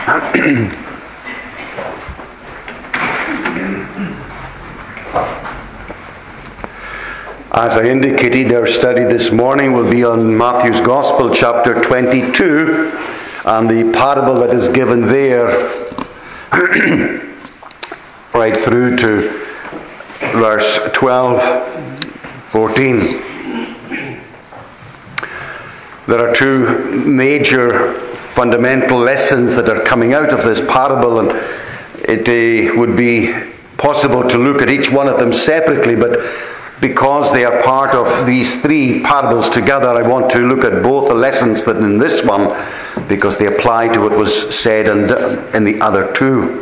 As I indicated, our study this morning will be on Matthew's Gospel, chapter 22, and the parable that is given there right through to verse 12, 14. There are two major fundamental lessons that are coming out of this parable, and it would be possible to look at each one of them separately, but because they are part of these three parables together, I want to look at both the lessons that in this one, because they apply to what was said in the other two.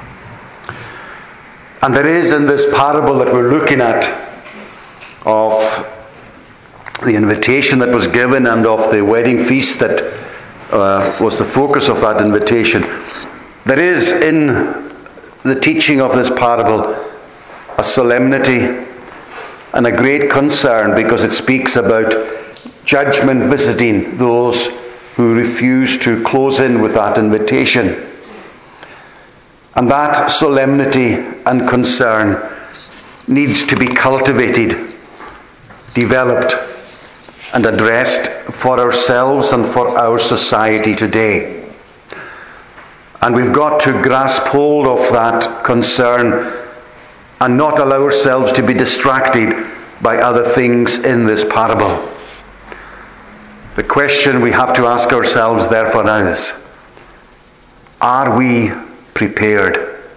And there is in this parable that we're looking at of the invitation that was given and of the wedding feast that was the focus of that invitation. There is in the teaching of this parable a solemnity and a great concern, because it speaks about judgment visiting those who refuse to close in with that invitation. And that solemnity and concern needs to be cultivated, developed, and addressed for ourselves and for our society today. And we've got to grasp hold of that concern and not allow ourselves to be distracted by other things in this parable. The question we have to ask ourselves therefore is, are we prepared?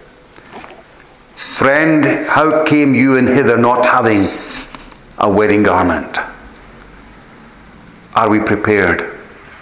Friend, how came you in hither not having a wedding garment? Are we prepared?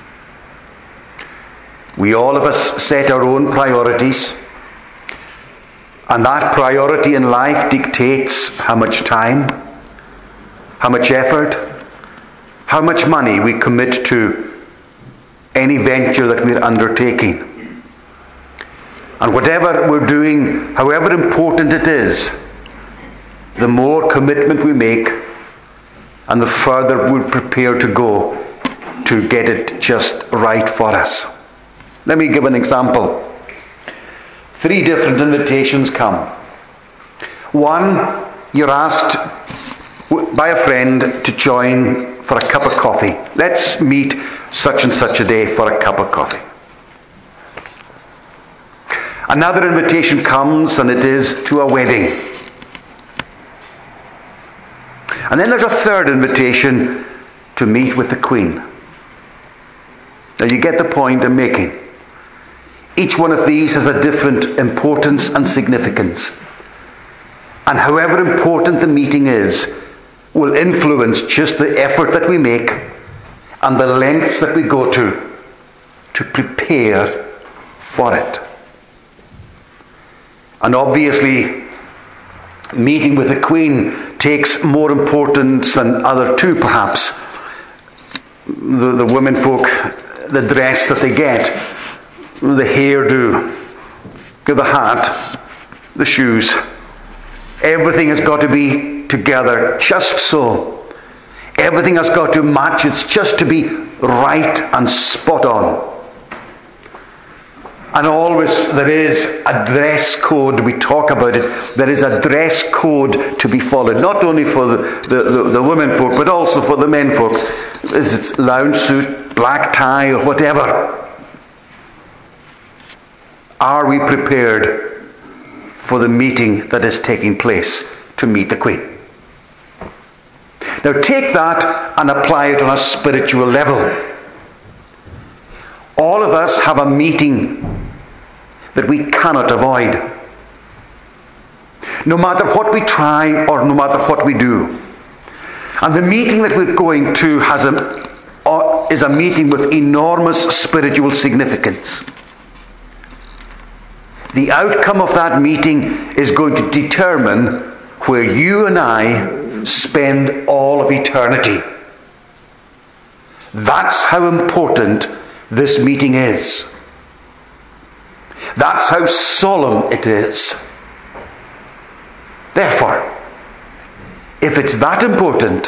We all of us set our own priorities, and that priority in life dictates how much time, how much effort, how much money we commit to any venture that we're undertaking. And whatever we're doing, however important it is, the more commitment we make and the further we're prepared to go to get it just right for us. Let me give an example. 3 different invitations come. One, you're asked by a friend to join for a cup of coffee. Let's meet such and such a day for a cup of coffee. Another invitation comes, and it is to a wedding. And then there's a third invitation to meet with the Queen. Now you get the point I'm making. Each one of these has a different importance and significance. And however important the meeting is, will influence just the effort that we make and the lengths that we go to prepare for it. And obviously, meeting with the Queen takes more importance than other two, perhaps. The women folk, the dress that they get, the hairdo, the hat, the shoes. Everything has got to be together just so. Everything has got to match. It's just to be right and spot on. And always there is a dress code. We talk about it. There is a dress code to be followed. Not only for the women folk, but also for the men folk. Is it lounge suit, black tie, or whatever? Are we prepared for the meeting that is taking place to meet the Queen? Now take that and apply it on a spiritual level. All of us have a meeting that we cannot avoid. No matter what we try or no matter what we do. And the meeting that we're going to is a meeting with enormous spiritual significance. The outcome of that meeting is going to determine where you and I spend all of eternity. That's how important this meeting is. That's how solemn it is. Therefore, if it's that important,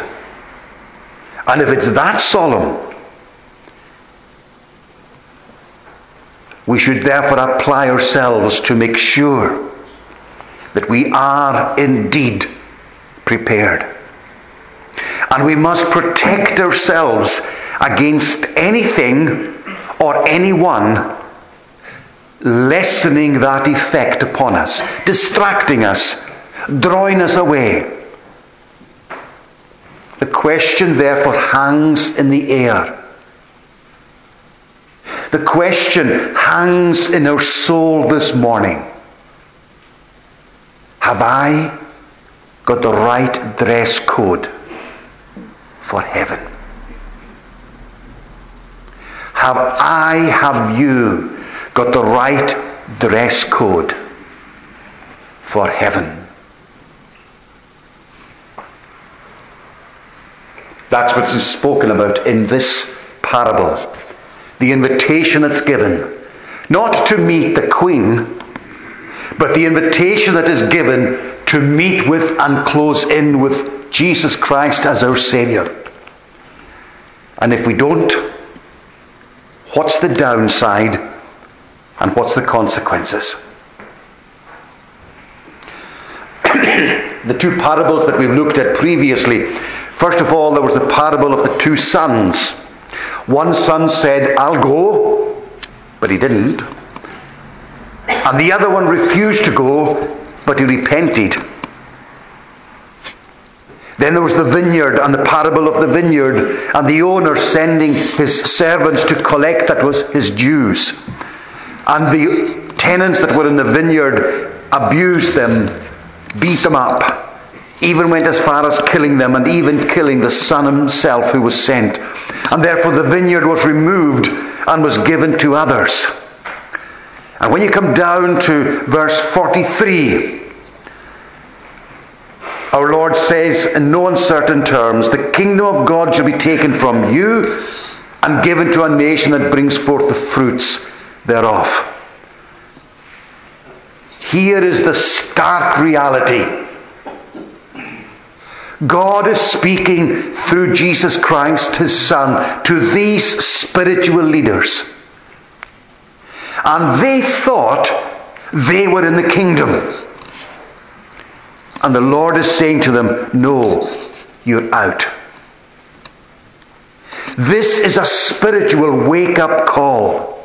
and if it's that solemn, We should therefore apply ourselves to make sure that we are indeed prepared. And we must protect ourselves against anything or anyone lessening that effect upon us, distracting us, drawing us away. The question therefore hangs in the air. The question hangs in our soul this morning. Have I got the right dress code for heaven? Have you got the right dress code for heaven? That's what's spoken about in this parable. The invitation that's given, not to meet the Queen, but the invitation that is given to meet with and close in with Jesus Christ as our Saviour. And if we don't, what's the downside and what's the consequences? The two parables that we've looked at previously. First of all, there was the parable of the two sons. One son said, I'll go, but he didn't. And the other one refused to go, but he repented. Then there was the vineyard and the parable of the vineyard and the owner sending his servants to collect that was his dues. And the tenants that were in the vineyard abused them, beat them up, even went as far as killing them, and even killing the son himself who was sent. And therefore the vineyard was removed and was given to others. And when you come down to verse 43, our Lord says in no uncertain terms, the kingdom of God shall be taken from you and given to a nation that brings forth the fruits thereof. Here is the stark reality. God is speaking through Jesus Christ, his Son, to these spiritual leaders. And they thought they were in the kingdom. And the Lord is saying to them, no, you're out. This is a spiritual wake-up call.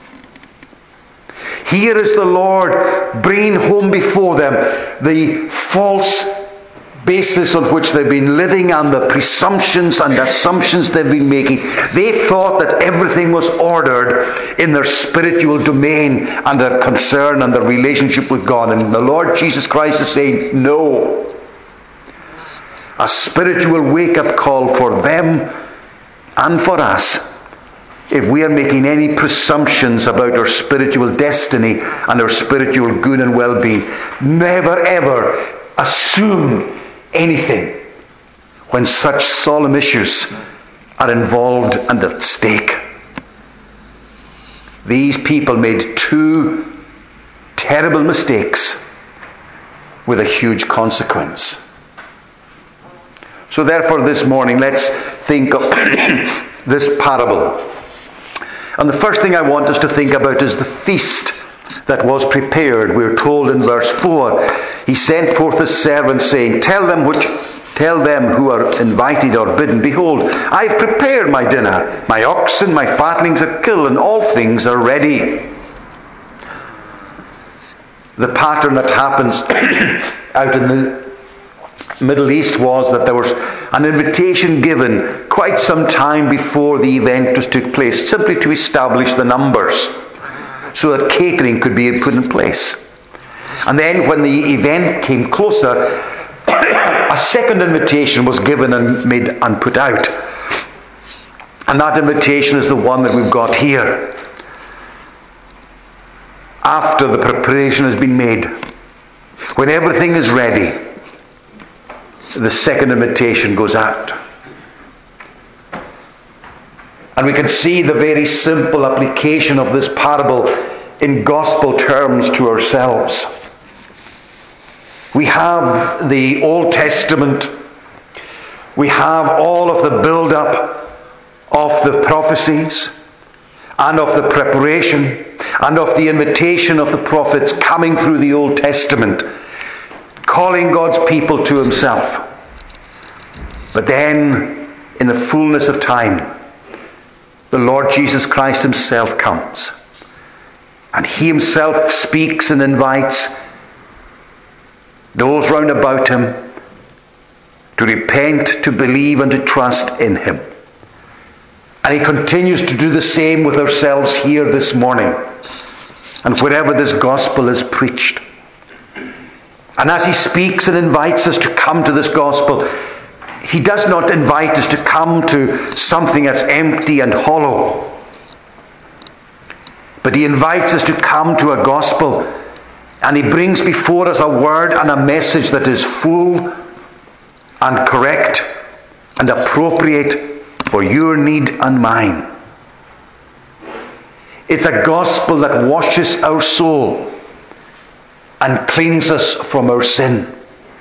Here is the Lord bringing home before them the false basis on which they've been living and the presumptions and assumptions they've been making. They thought that everything was ordered in their spiritual domain and their concern and their relationship with God. And the Lord Jesus Christ is saying, no. A spiritual wake-up call for them and for us if we are making any presumptions about our spiritual destiny and our spiritual good and well-being. Never ever assume anything when such solemn issues are involved and at stake. These people made two terrible mistakes with a huge consequence. So therefore this morning let's think of this parable. And the first thing I want us to think about is the feast that was prepared. We're told in verse 4, he sent forth his servants, saying, Tell them who are invited or bidden, behold, I've prepared my dinner. My oxen, my fatlings are killed, and all things are ready. The pattern that happens out in the Middle East was that there was an invitation given quite some time before the event took place, simply to establish the numbers, so that catering could be put in place. And then when the event came closer, a second invitation was given and made and put out. And that invitation is the one that we've got here. After the preparation has been made, when everything is ready, the second invitation goes out. And we can see the very simple application of this parable in gospel terms to ourselves. We have the Old Testament. We have all of the build-up of the prophecies. and of the preparation and of the invitation of the prophets coming through the Old Testament, calling God's people to himself. But then, in the fullness of time, the Lord Jesus Christ himself comes. And he himself speaks and invites those round about him to repent, to believe, and to trust in him. And he continues to do the same with ourselves here this morning and wherever this gospel is preached. And as he speaks and invites us to come to this gospel, he does not invite us to come to something that's empty and hollow. But he invites us to come to a gospel, and he brings before us a word and a message that is full and correct and appropriate for your need and mine. It's a gospel that washes our soul and cleans us from our sin.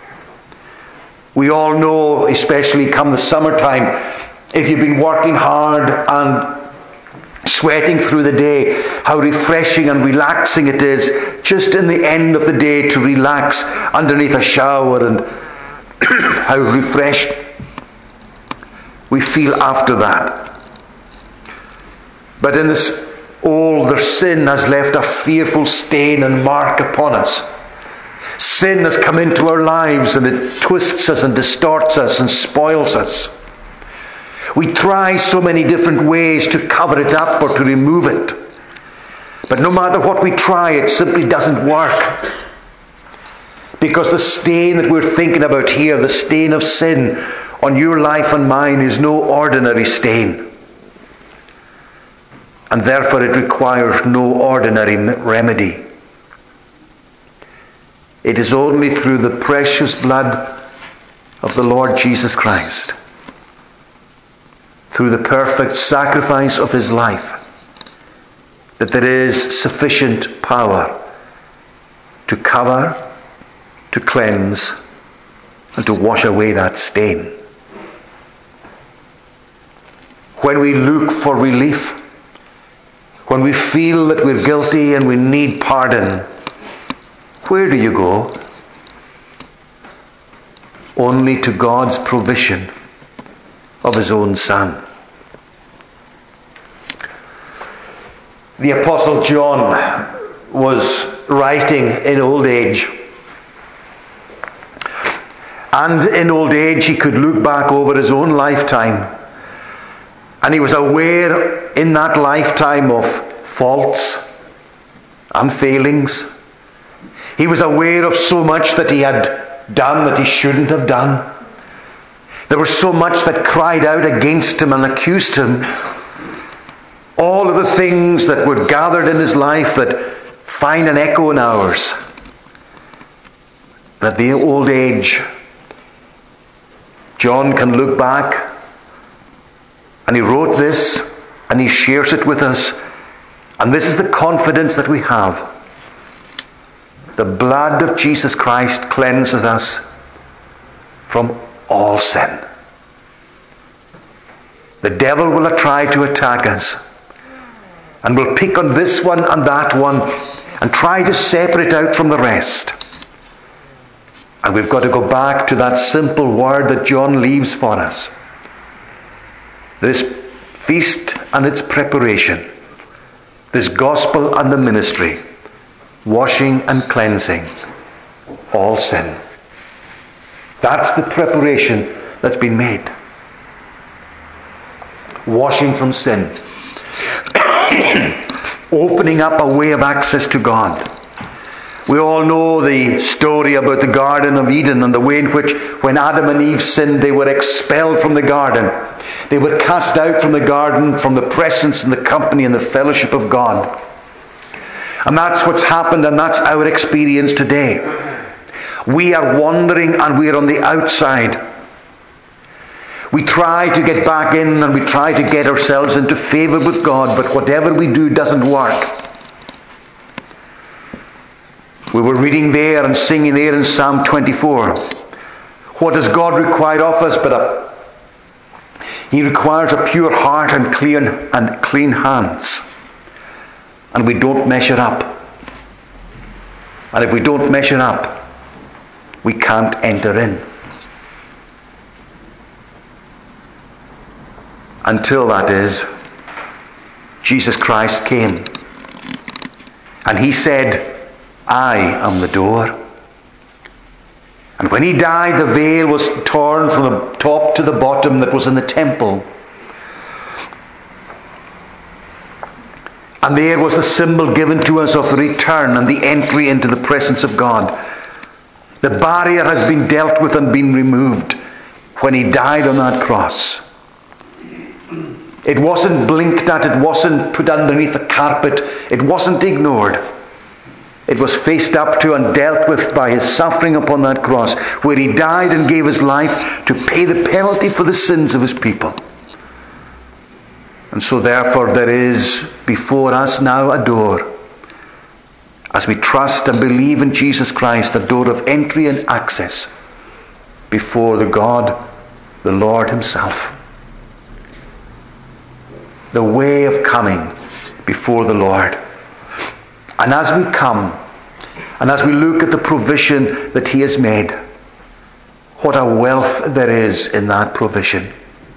We all know, especially come the summertime, if you've been working hard and sweating through the day, how refreshing and relaxing it is just in the end of the day to relax underneath a shower, and how refreshed we feel after that. But in this, their sin has left a fearful stain and mark upon us. Sin has come into our lives, and it twists us and distorts us and spoils us. We try so many different ways to cover it up or to remove it. But no matter what we try, it simply doesn't work. Because the stain that we're thinking about here, the stain of sin on your life and mine, is no ordinary stain. And therefore it requires no ordinary remedy. It is only through the precious blood of the Lord Jesus Christ, through the perfect sacrifice of his life, that there is sufficient power to cover, to cleanse, and to wash away that stain. When we look for relief, when we feel that we're guilty and we need pardon, where do you go? Only to God's provision of his own Son. The Apostle John was writing in old age. And in old age he could look back over his own lifetime. And he was aware in that lifetime of faults and failings. He was aware of so much that he had done that he shouldn't have done. There was so much that cried out against him and accused him. All of the things that were gathered in his life that find an echo in ours. But at the old age, John can look back, and he wrote this, and he shares it with us. And this is the confidence that we have. The blood of Jesus Christ cleanses us from all sin. The devil will try to attack us, and will pick on this one and that one and try to separate out from the rest. And we've got to go back to that simple word that John leaves for us. This feast and its preparation, this gospel and the ministry, washing and cleansing all sin. That's the preparation that's been made. Washing from sin. Opening up a way of access to God. We all know the story about the Garden of Eden and the way in which when Adam and Eve sinned, they were expelled from the garden. They were cast out from the garden, from the presence and the company and the fellowship of God. And that's what's happened, and that's our experience today. We are wandering and we are on the outside. We try to get back in and we try to get ourselves into favour with God, but whatever we do doesn't work. We were reading there and singing there in Psalm 24. What does God require of us? He requires a pure heart and clean hands. and we don't measure up. And if we don't measure up, we can't enter in. Until, that is, Jesus Christ came. And he said, I am the door. And when he died, the veil was torn from the top to the bottom that was in the temple. And there was the symbol given to us of the return and the entry into the presence of God. The barrier has been dealt with and been removed when he died on that cross. It wasn't blinked at, it wasn't put underneath the carpet, it wasn't ignored. It was faced up to and dealt with by his suffering upon that cross, where he died and gave his life to pay the penalty for the sins of his people. And so therefore there is before us now a door. As we trust and believe in Jesus Christ, a door of entry and access before the God, the Lord himself. The way of coming before the Lord. And as we come, and as we look at the provision that he has made, what a wealth there is in that provision.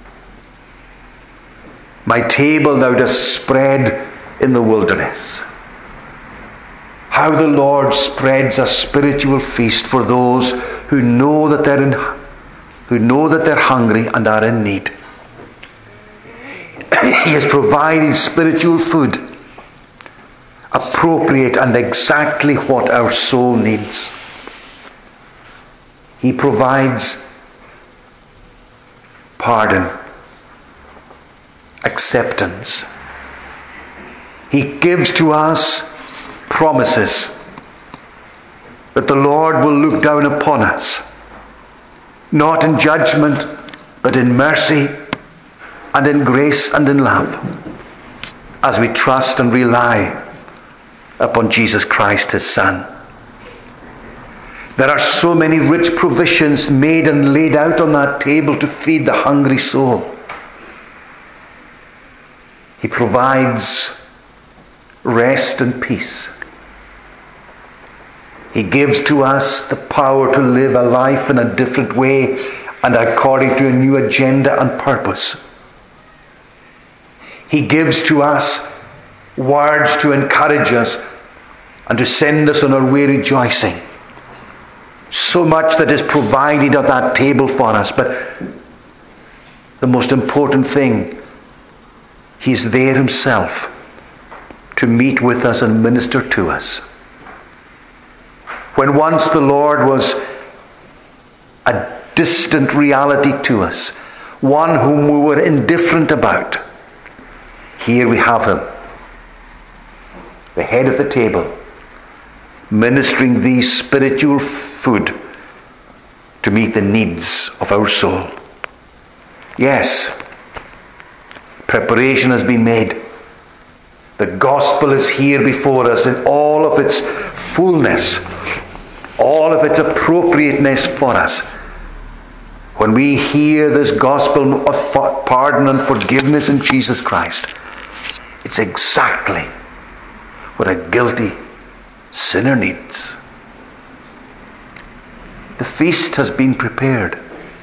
My table thou dost spread in the wilderness. How the Lord spreads a spiritual feast for those who know that they're hungry and are in need. He has provided spiritual food, appropriate and exactly what our soul needs. He provides pardon, acceptance. He gives to us promises that the Lord will look down upon us, not in judgment, but in mercy and in grace and in love, as we trust and rely upon Jesus Christ, his Son. There are so many rich provisions made and laid out on that table to feed the hungry soul. He provides rest and peace. He gives to us the power to live a life in a different way and according to a new agenda and purpose. He gives to us words to encourage us and to send us on our way rejoicing. So much that is provided at that table for us. But the most important thing, he's there himself to meet with us and minister to us. When once the Lord was a distant reality to us, one whom we were indifferent about, here we have him, the head of the table, ministering these spiritual food to meet the needs of our soul. Yes, preparation has been made. The gospel is here before us in all of its fullness, all of its appropriateness for us. When we hear this gospel of pardon and forgiveness in Jesus Christ, it's exactly what a guilty sinner needs. The feast has been prepared.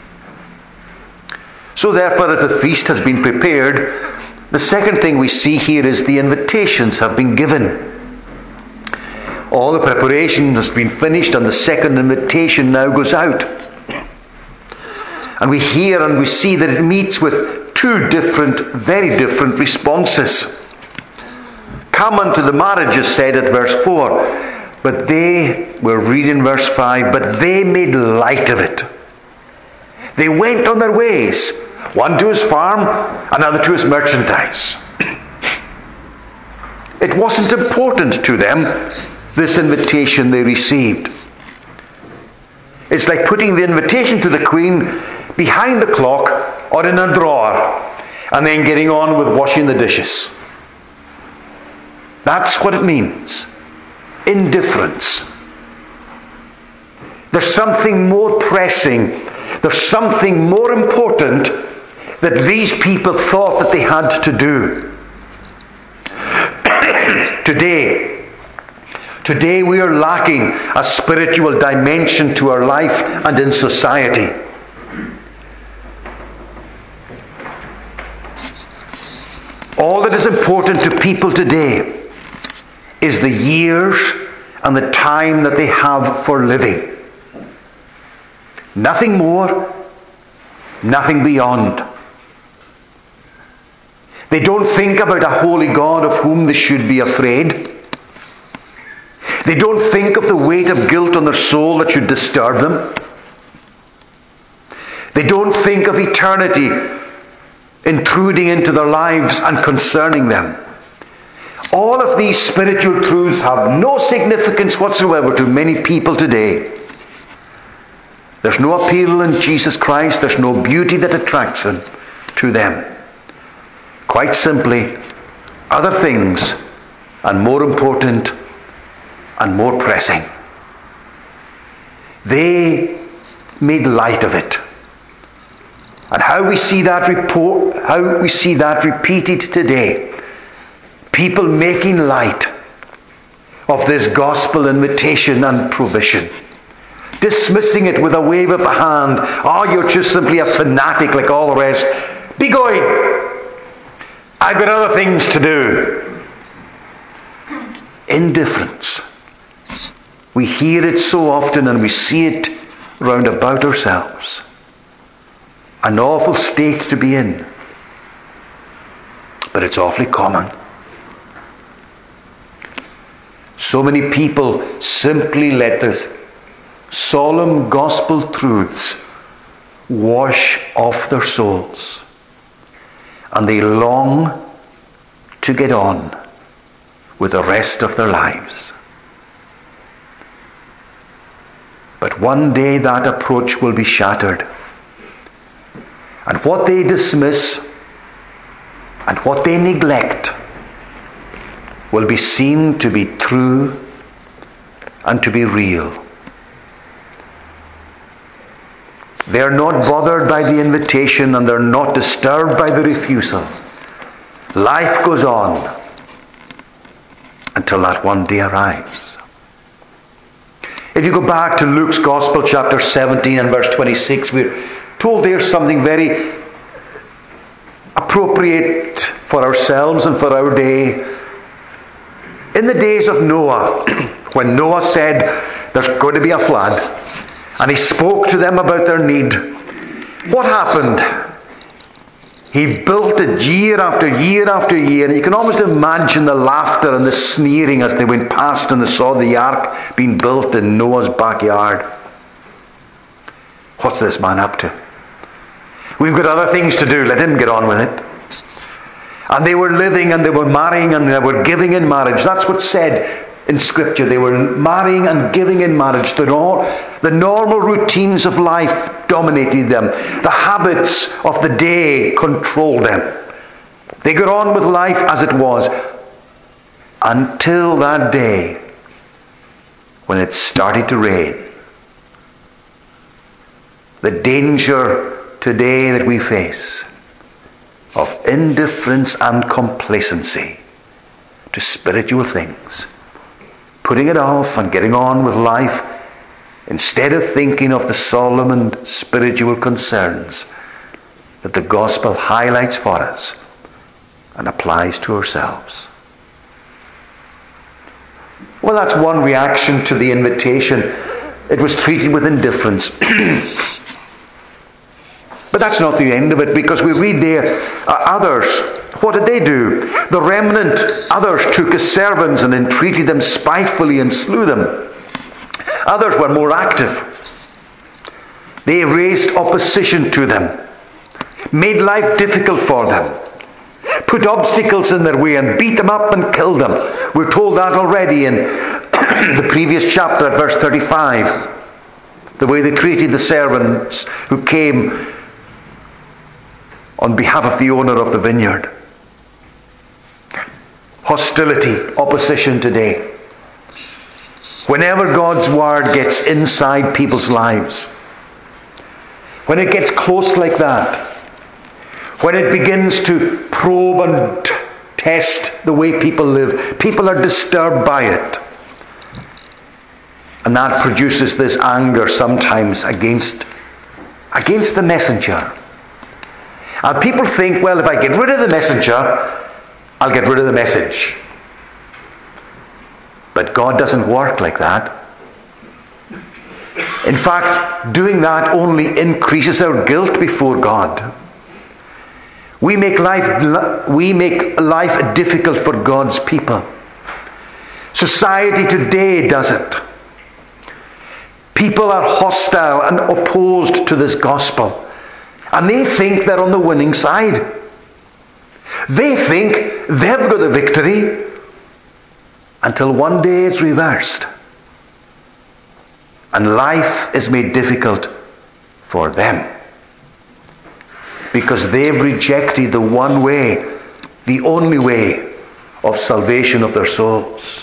So therefore, if the feast has been prepared, the second thing we see here is the invitations have been given. All the preparation has been finished and the second invitation now goes out. And we hear and we see that it meets with two different, very different responses. Come unto the marriage is said at verse 4. But we're reading verse 5, but they made light of it. They went on their ways, one to his farm, another to his merchandise. It wasn't important to them, this invitation they received. It's like putting the invitation to the Queen behind the clock or in a drawer and then getting on with washing the dishes. That's what it means. Indifference. There's something more pressing, there's something more important that these people thought that they had to do. Today we are lacking a spiritual dimension to our life and in society. All that is important to people today is the years and the time that they have for living. Nothing more, nothing beyond. They don't think about a holy God of whom they should be afraid. They don't think of the weight of guilt on their soul that should disturb them. They don't think of eternity intruding into their lives and concerning them. All of these spiritual truths have no significance whatsoever to many people today. There's no appeal in Jesus Christ. There's no beauty that attracts them to them. Quite simply, other things, and more important and more pressing. They made light of it. And how we see that repeated today. People making light of this gospel invitation and provision. Dismissing it with a wave of the hand. Oh, you're just simply a fanatic like all the rest. Be going. I've got other things to do. Indifference. We hear it so often and we see it round about ourselves. An awful state to be in. But it's awfully common. So many people simply let the solemn gospel truths wash off their souls. And they long to get on with the rest of their lives. But one day that approach will be shattered. And what they dismiss and what they neglect will be seen to be true and to be real. They're not bothered by the invitation and they're not disturbed by the refusal. Life goes on until that one day arrives. If you go back to Luke's Gospel, chapter 17 and verse 26, we're told there's something very appropriate for ourselves and for our day. In the days of Noah, when Noah said there's going to be a flood, and he spoke to them about their need, what happened? He built it year after year after year, and you can almost imagine the laughter and the sneering as they went past and they saw the ark being built in Noah's backyard. What's this man up to? We've got other things to do. Let him get on with it. And they were living and they were marrying and they were giving in marriage. That's what's said in Scripture. They were marrying and giving in marriage. The normal routines of life dominated them. The habits of the day controlled them. They got on with life as it was until that day when it started to rain. The danger today that we face of indifference and complacency to spiritual things, putting it off and getting on with life instead of thinking of the solemn and spiritual concerns that the gospel highlights for us and applies to ourselves. Well, that's one reaction to the invitation. It was treated with indifference. But that's not the end of it, because we read there, others, what did they do? The remnant, others took as servants and entreated them spitefully and slew them. Others were more active. They raised opposition to them, made life difficult for them, put obstacles in their way and beat them up and killed them. We're told that already in the previous chapter at verse 35. The way they treated the servants who came on behalf of the owner of the vineyard. Hostility, opposition today. Whenever God's word gets inside people's lives, when it gets close like that, when it begins to probe and test the way people live. People are disturbed by it. And that produces this anger sometimes against the messenger. And people think, well, if I get rid of the messenger, I'll get rid of the message. But God doesn't work like that. In fact, doing that only increases our guilt before God. We make life difficult for God's people. Society today does it. People are hostile and opposed to this gospel. And they think they're on the winning side. They think they've got the victory until one day it's reversed. And life is made difficult for them. Because they've rejected the one way, the only way of salvation of their souls.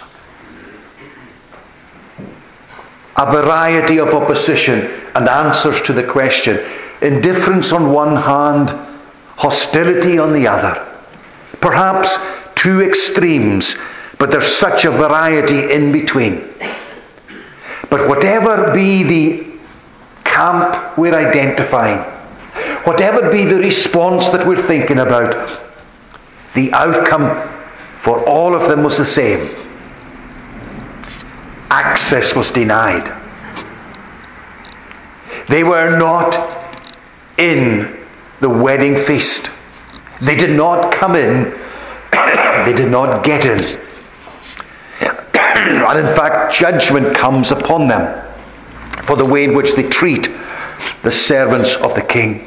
A variety of opposition and answers to the question. Indifference on one hand, hostility on the other. Perhaps two extremes, but there's such a variety in between. But whatever be the camp we're identifying, whatever be the response that we're thinking about, the outcome for all of them was the same. Access was denied. They were not in the wedding feast. They did not come in. They did not get in. And in fact, judgment comes upon them for the way in which they treat the servants of the king.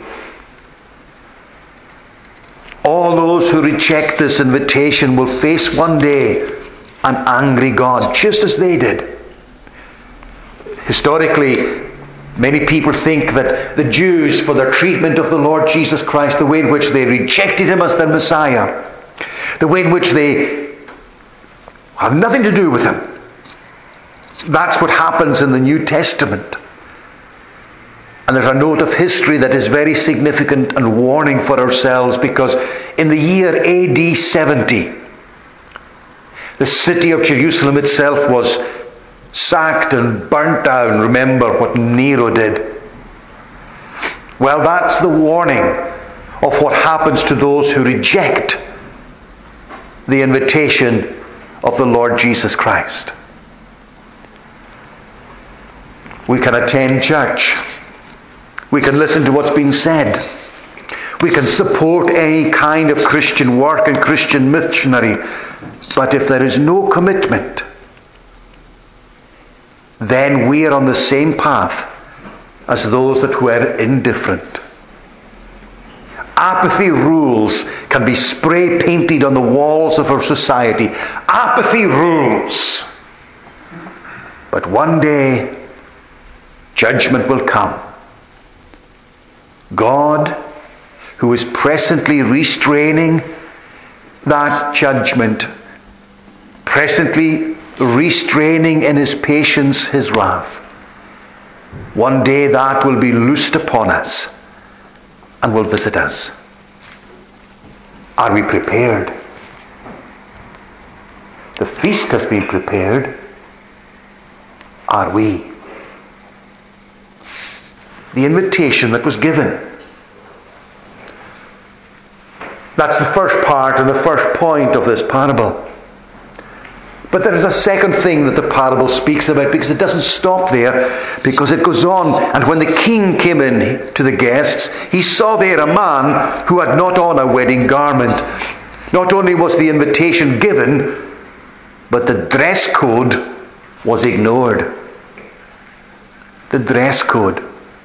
All those who reject this invitation will face one day an angry God, just as they did. Historically, many people think that the Jews, for their treatment of the Lord Jesus Christ, the way in which they rejected him as their Messiah, the way in which they have nothing to do with him, that's what happens in the New Testament. And there's a note of history that is very significant and warning for ourselves, because in the year AD 70, the city of Jerusalem itself was sacked and burnt down. Remember what Nero did. Well, that's the warning of what happens to those who reject the invitation of the Lord Jesus Christ. We can attend church. We can listen to what's being said. We can support any kind of Christian work and Christian missionary. But if there is no commitment, then we are on the same path as those that were indifferent. Apathy rules can be spray painted on the walls of our society. Apathy rules. But one day, judgment will come. God, who is presently restraining that judgment, presently restraining in his patience his wrath, one day that will be loosed upon us and will visit us. Are we prepared? The feast has been prepared. Are we? The invitation that was given. That's the first part and the first point of this parable. But there is a second thing that the parable speaks about, because it doesn't stop there, because it goes on. And when the king came in to the guests, he saw there a man who had not on a wedding garment. Not only was the invitation given, but the dress code was ignored. The dress code.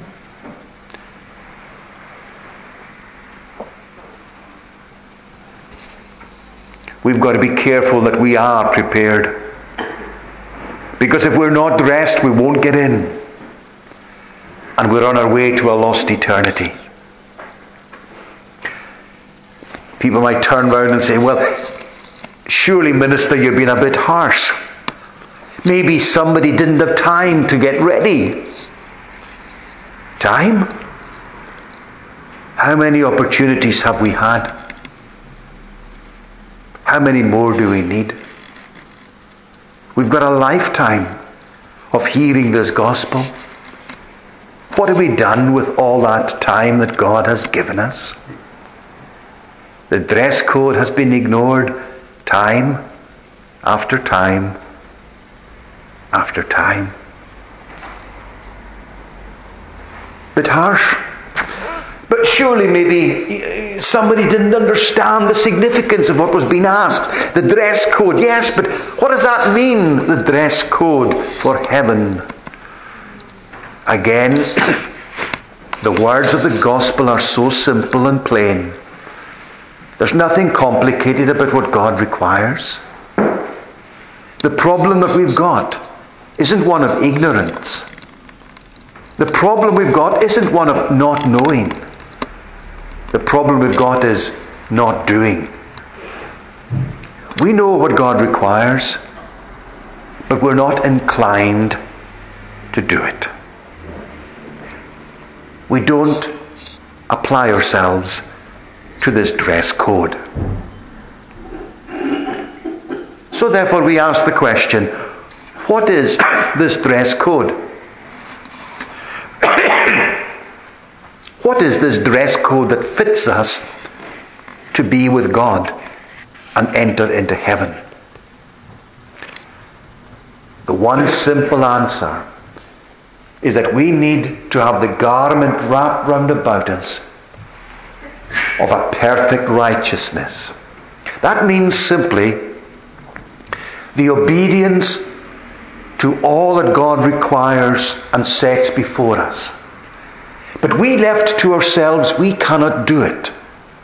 We've got to be careful that we are prepared. Because if we're not dressed, we won't get in. And we're on our way to a lost eternity. People might turn around and say, well, surely, minister, you've been a bit harsh. Maybe somebody didn't have time to get ready. Time? How many opportunities have we had? How many more do we need? We've got a lifetime of hearing this gospel. What have we done with all that time that God has given us? The dress code has been ignored time after time after time. Bit harsh. But surely maybe somebody didn't understand the significance of what was being asked. The dress code, yes, but what does that mean, the dress code for heaven? Again, the words of the gospel are so simple and plain. There's nothing complicated about what God requires. The problem that we've got isn't one of ignorance. The problem we've got isn't one of not knowing. The problem we've got is not doing. We know what God requires, but we're not inclined to do it. We don't apply ourselves to this dress code. So therefore we ask the question, what is this dress code? What is this dress code that fits us to be with God and enter into heaven? The one simple answer is that we need to have the garment wrapped round about us of a perfect righteousness. That means simply the obedience to all that God requires and sets before us. But we left to ourselves, we cannot do it.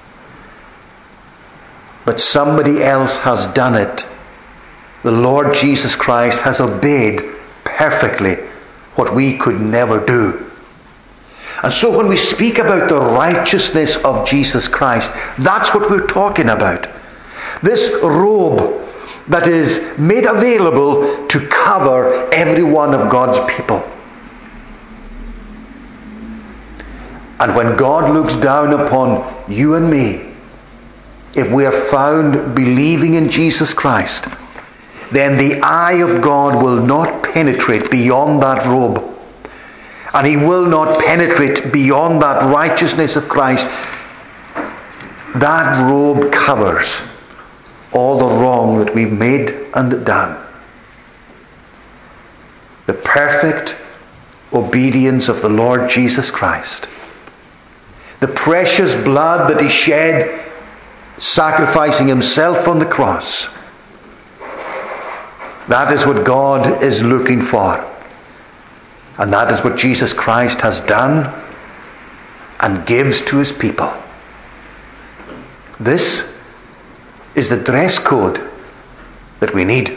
But somebody else has done it. The Lord Jesus Christ has obeyed perfectly what we could never do. And so when we speak about the righteousness of Jesus Christ, that's what we're talking about. This robe that is made available to cover every one of God's people. And when God looks down upon you and me, if we are found believing in Jesus Christ, then the eye of God will not penetrate beyond that robe. And He will not penetrate beyond that righteousness of Christ. That robe covers all the wrong that we've made and done. The perfect obedience of the Lord Jesus Christ. The precious blood that He shed, sacrificing Himself on the cross. That is what God is looking for. And that is what Jesus Christ has done and gives to His people. This is the dress code that we need.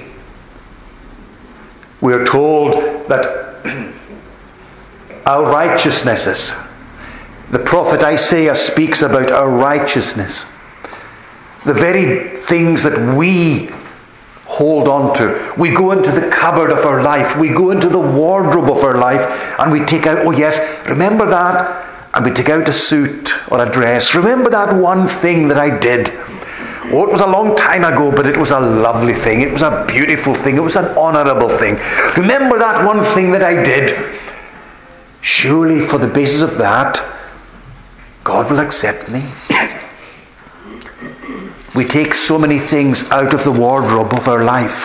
We are told that our righteousnesses, the prophet Isaiah speaks about our righteousness. The very things that we hold on to. We go into the cupboard of our life. We go into the wardrobe of our life and we take out, oh yes, remember that? And we take out a suit or a dress. Remember that one thing that I did? Oh, it was a long time ago, but it was a lovely thing. It was a beautiful thing. It was an honourable thing. Remember that one thing that I did? Surely for the basis of that, God will accept me. We take so many things out of the wardrobe of our life.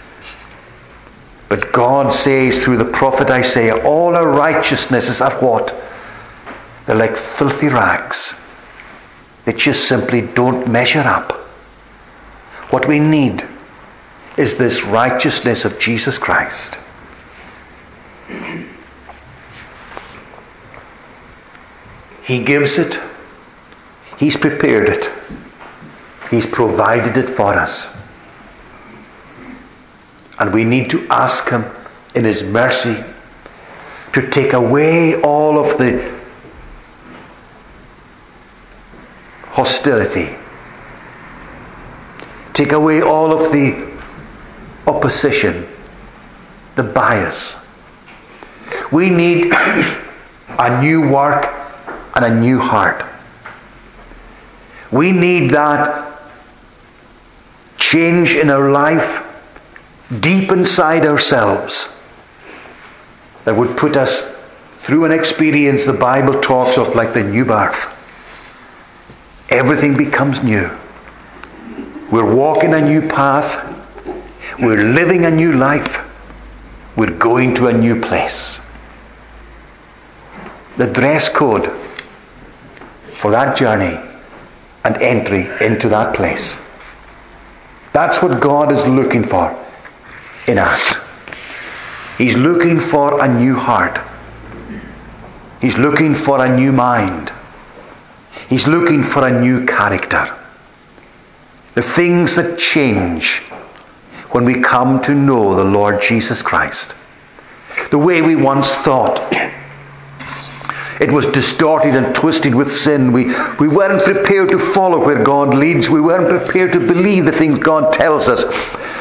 But God says through the prophet Isaiah, all our righteousnesses are what? They're like filthy rags. They just simply don't measure up. What we need is this righteousness of Jesus Christ. He gives it. He's prepared it. He's provided it for us. And we need to ask Him in His mercy to take away all of the hostility. Take away all of the opposition, the bias. We need a new work and a new heart. We need that change in our life, deep inside ourselves, that would put us through an experience the Bible talks of like the new birth. Everything becomes new. We're walking a new path. We're living a new life. We're going to a new place. The dress code for that journey and entry into that place. That's what God is looking for in us. He's looking for a new heart. He's looking for a new mind. He's looking for a new character. The things that change when we come to know the Lord Jesus Christ. The way we once thought, it was distorted and twisted with sin. We weren't prepared to follow where God leads. We weren't prepared to believe the things God tells us.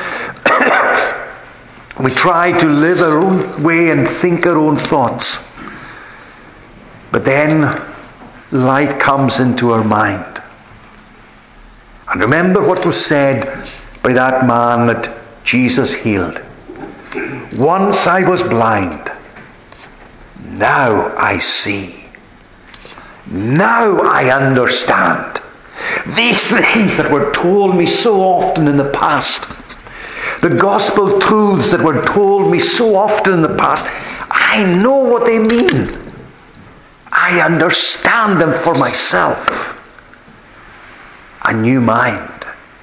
We tried to live our own way and think our own thoughts. But then light comes into our mind. And remember what was said by that man that Jesus healed. Once I was blind, now I see. Now I understand. These things that were told me so often in the past, the gospel truths that were told me so often in the past, I know what they mean. I understand them for myself. A new mind.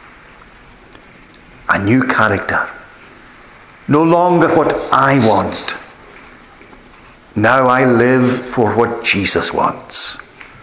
A new character. No longer what I want. Now I live for what Jesus wants.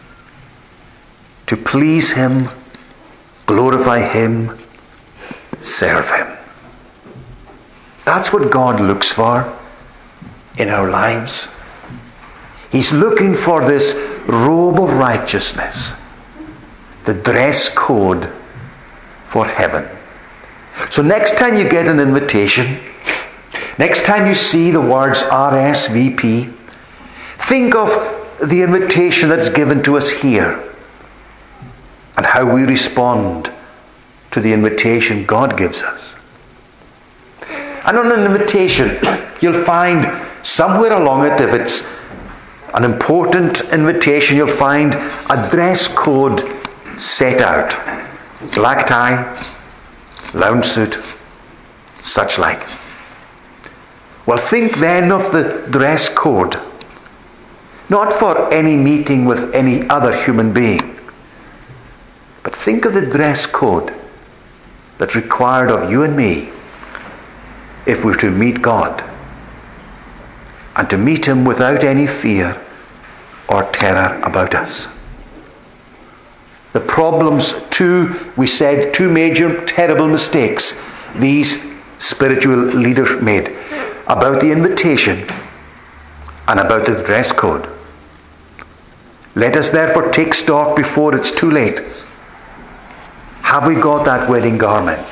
To please Him, glorify Him, serve Him. That's what God looks for in our lives. He's looking for this robe of righteousness, the dress code for heaven. So next time you get an invitation, next time you see the words RSVP, think of the invitation that's given to us here and how we respond to the invitation God gives us. And on an invitation, you'll find somewhere along it, if it's an important invitation, you'll find a dress code set out. Black tie, lounge suit, such like. Well, think then of the dress code, not for any meeting with any other human being, but think of the dress code that's required of you and me if we're to meet God, and to meet Him without any fear or terror about us. The problems, we said two major terrible mistakes these spiritual leaders made about the invitation and about the dress code. Let us therefore take stock before it's too late. Have we got that wedding garment?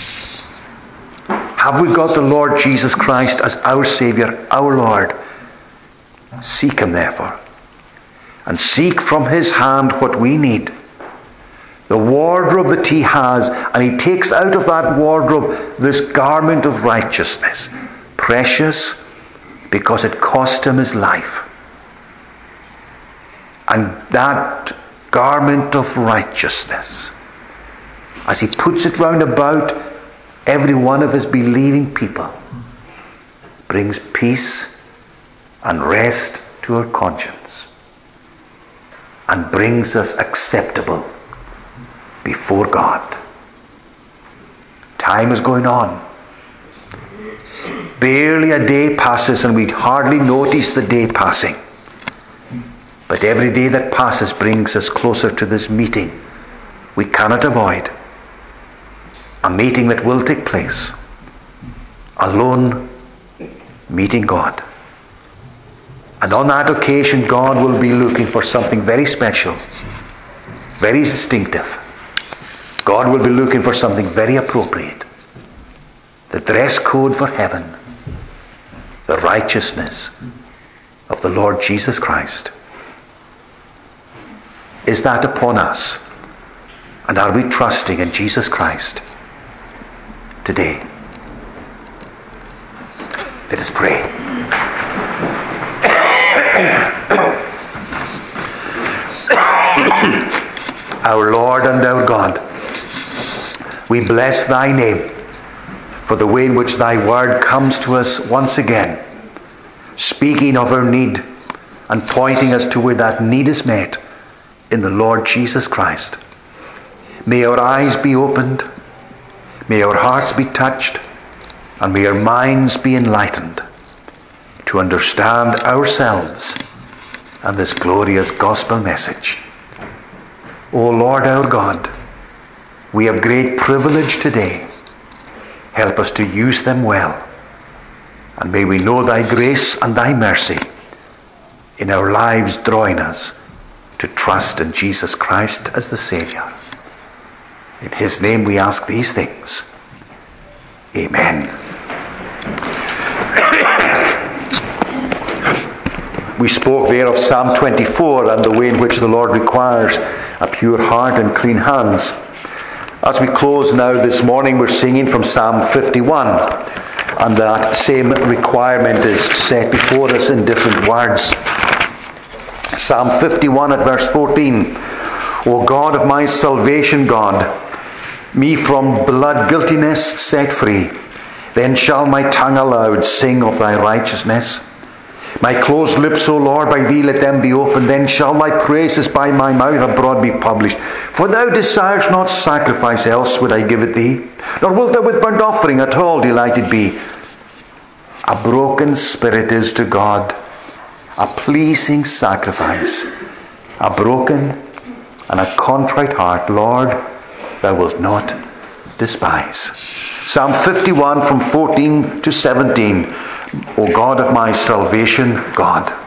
Have we got the Lord Jesus Christ as our Saviour, our Lord? Seek Him therefore. And seek from His hand what we need. The wardrobe that He has, and He takes out of that wardrobe this garment of righteousness. Precious because it cost Him His life. And that garment of righteousness, as He puts it round about every one of His believing people, brings peace and rest to our conscience, and brings us acceptable before God. Time is going on. Barely a day passes and we hardly notice the day passing. But every day that passes brings us closer to this meeting we cannot avoid. A meeting that will take place. Alone meeting God. And on that occasion, God will be looking for something very special, very distinctive. God will be looking for something very appropriate. The dress code for heaven. The righteousness of the Lord Jesus Christ. Is that upon us? And are we trusting in Jesus Christ today. Let us pray. Our Lord and our God, we bless thy name for the way in which thy word comes to us once again, speaking of our need and pointing us to where that need is met in the Lord Jesus Christ. May our eyes be opened, may our hearts be touched, and may our minds be enlightened to understand ourselves and this glorious gospel message. O Lord our God, we have great privilege today. Help us to use them well. And may we know thy grace and thy mercy in our lives, drawing us to trust in Jesus Christ as the Saviour. In his name we ask these things. Amen. We spoke there of Psalm 24 and the way in which the Lord requires a pure heart and clean hands. As we close now this morning, we're singing from Psalm 51, and that same requirement is set before us in different words. Psalm 51 at verse 14. O God of my salvation, God, me from blood guiltiness set free. Then shall my tongue aloud sing of thy righteousness. My closed lips, O Lord, by thee let them be opened. Then shall my praises by my mouth abroad be published. For thou desirest not sacrifice, else would I give it thee. Nor wilt thou with burnt offering at all delighted be. A broken spirit is to God a pleasing sacrifice. A broken and a contrite heart, Lord, thou wilt not despise. Psalm 51 from 14 to 17. O God of my salvation, God.